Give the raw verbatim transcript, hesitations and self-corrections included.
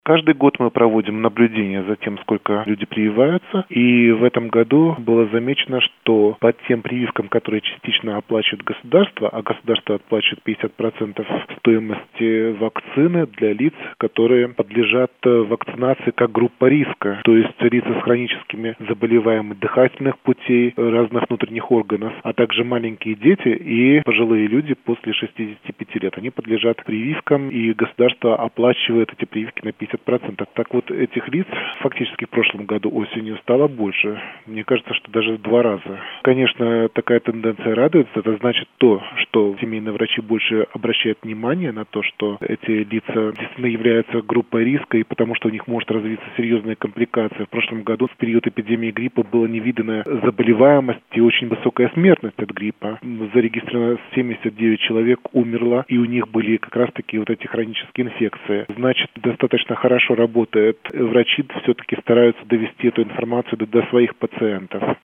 Каждый год мы проводим наблюдение за тем, сколько люди прививаются, и в этом году было замечено, что по тем прививкам, которые частично оплачивает государство, а государство оплачивает пятьдесят процентов стоимости вакцины для лиц, которые подлежат вакцинации как группа риска, то есть лица с хроническими заболеваниями дыхательных путей, разных внутренних органов, а также маленькие дети и пожилые люди после шестидесяти пяти лет. Они подлежат прививкам, и государство оплачивает эти прививки на пятьдесят процентов. Так вот, этих лиц фактически в прошлом году осенью стало больше. Мне кажется, что даже в два раза. Конечно, такая тенденция радует. Это значит то, что семейные врачи больше обращают внимание на то, что эти лица действительно являются группой риска, и потому что у них может развиться серьезные компликации. В прошлом году, в период эпидемии гриппа, была невиданная заболеваемость и очень высокая смертность от гриппа. Зарегистрировано семьдесят девять человек умерло, и у них были как раз-таки вот эти хронические инфекции. Значит, достаточно хорошо работает. Врачи все-таки стараются довести эту информацию до, до своих пациентов.